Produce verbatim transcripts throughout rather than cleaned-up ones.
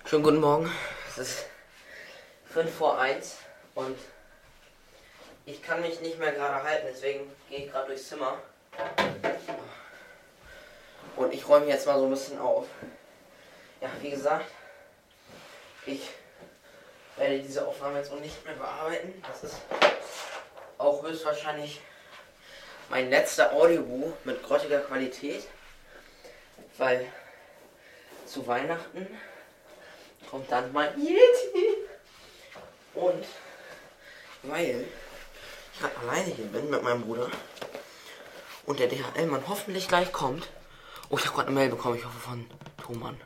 Schönen guten Morgen. Es ist fünf vor eins und ich kann mich nicht mehr gerade halten, deswegen gehe ich gerade durchs Zimmer. Und ich räume jetzt mal so ein bisschen auf. Ja, wie gesagt, ich werde diese Aufnahme jetzt auch nicht mehr bearbeiten. Das ist auch höchstwahrscheinlich mein letzter Audiobuch mit grottiger Qualität, weil zu Weihnachten kommt dann mein Yeti. Und weil ich gerade alleine hier bin mit meinem Bruder und der D H L-Mann hoffentlich gleich kommt. Oh, ich habe gerade eine Mail bekommen, ich hoffe von Thomann.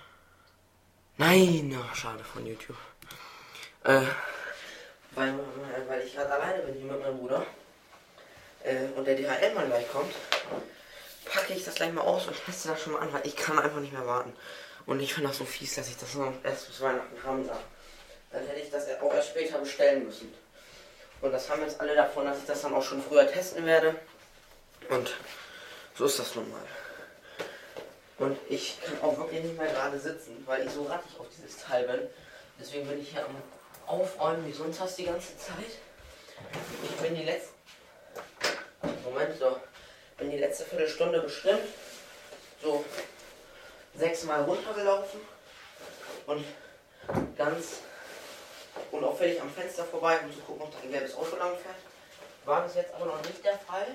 Nein, ja, schade, von YouTube. Äh, weil, weil ich gerade alleine bin hier mit meinem Bruder äh, und der D H L-Mann gleich kommt, packe ich das gleich mal aus und teste das schon mal an, weil ich kann einfach nicht mehr warten. Und ich finde das so fies, dass ich das noch erst bis Weihnachten haben darf. Dann hätte ich das auch erst später bestellen müssen. Und das haben jetzt alle davon, dass ich das dann auch schon früher testen werde. Und so ist das nun mal. Und ich kann auch wirklich nicht mehr gerade sitzen, weil ich so rattig auf dieses Teil bin. Deswegen bin ich hier am Aufräumen wie sonst hast die ganze Zeit. Ich bin die letzte... Moment, so. Bin die letzte Viertelstunde bestimmt so sechsmal runtergelaufen und ganz unauffällig am Fenster vorbei, um zu gucken, ob da ein gelbes Auto lang fährt. War das jetzt aber noch nicht der Fall.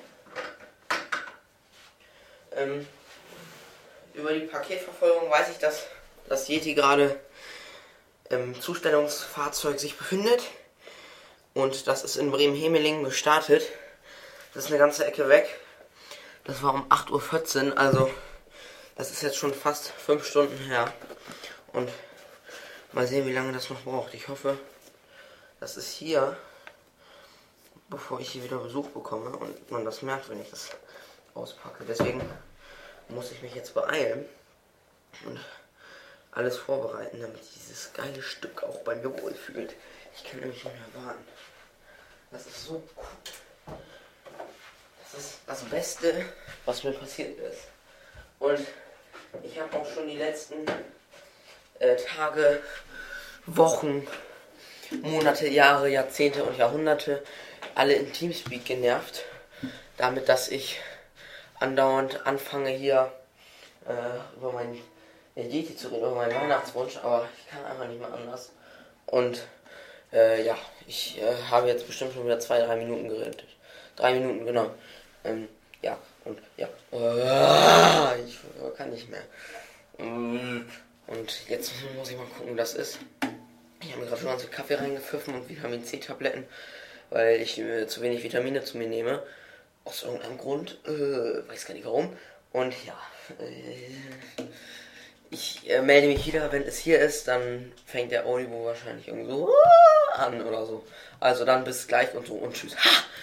Ähm, über die Paketverfolgung weiß ich, dass das Yeti gerade im Zustellungsfahrzeug sich befindet. Und das ist in Bremen-Hemelingen gestartet. Das ist eine ganze Ecke weg. Das war um acht Uhr vierzehn, also das ist jetzt schon fast fünf Stunden her. Und mal sehen, wie lange das noch braucht. Ich hoffe, das ist hier, bevor ich hier wieder Besuch bekomme und man das merkt, wenn ich das auspacke. Deswegen muss ich mich jetzt beeilen und alles vorbereiten, damit dieses geile Stück auch bei mir wohlfühlt. Ich kann nämlich nicht mehr warten. Das ist so cool. Das ist das Beste, was mir passiert ist. Und ich habe auch schon die letzten äh, Tage, Wochen, Monate, Jahre, Jahrzehnte und Jahrhunderte alle in Teamspeak genervt. Damit, dass ich andauernd anfange hier äh, über meinen Yeti zu reden, über meinen Weihnachtswunsch. Aber ich kann einfach nicht mehr anders. Und äh, ja, ich äh, habe jetzt bestimmt schon wieder zwei, drei Minuten geredet. Drei Minuten, genau. Ähm, ja, und ja. Uh, ich kann nicht mehr. Und jetzt muss ich mal gucken, wie das ist. Ich habe mir gerade schon ganz viel Kaffee reingepfiffen und Vitamin C-Tabletten, weil ich äh, zu wenig Vitamine zu mir nehme. Aus irgendeinem Grund. Äh, weiß gar nicht warum. Und ja. Äh, ich äh, melde mich wieder, wenn es hier ist. Dann fängt der Audible wahrscheinlich irgendwie so an oder so. Also dann bis gleich und so und tschüss. Ha!